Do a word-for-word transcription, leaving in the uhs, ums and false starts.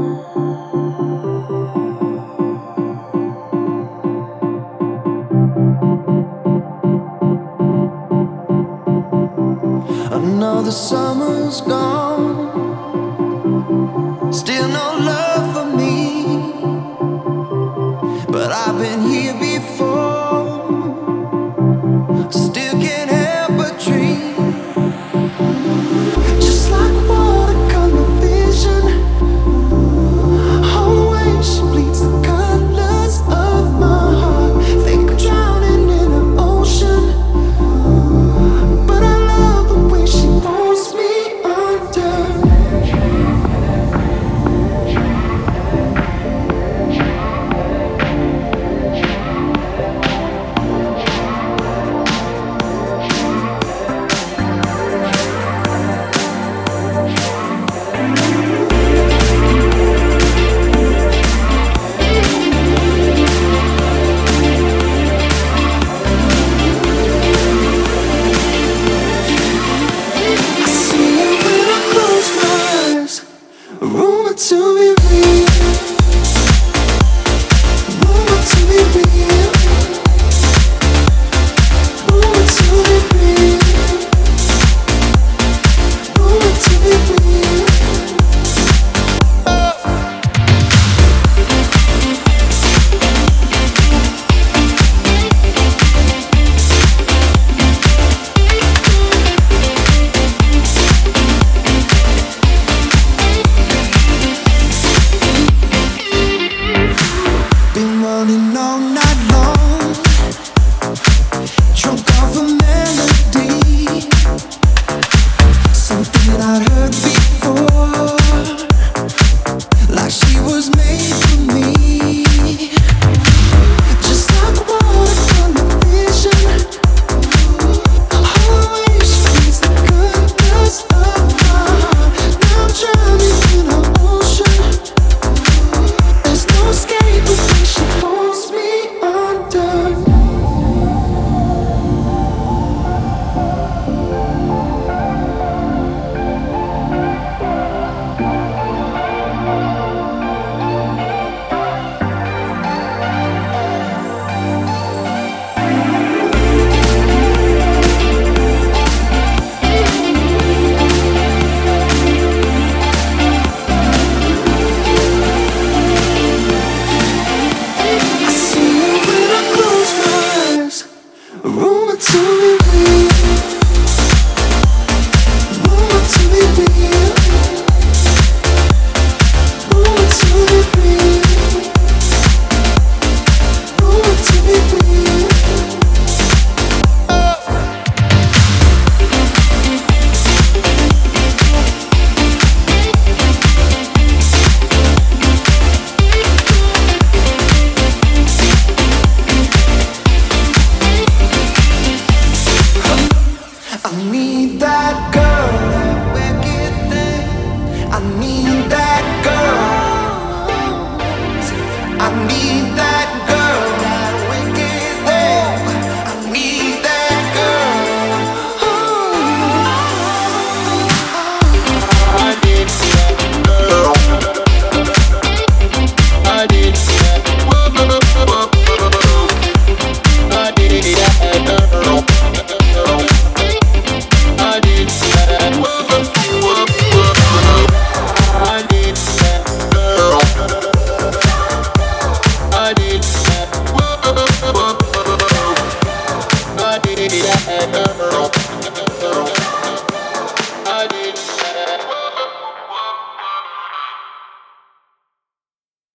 Another summer's gone, still no love for me. But I've been here before, still can't help but dream. Just like watercolor vision, always she bleeds the colors of my heart. Think I'm drowning in an ocean, but I love the way she pulls me under. I see it when I close my eyes, a rumor to be real.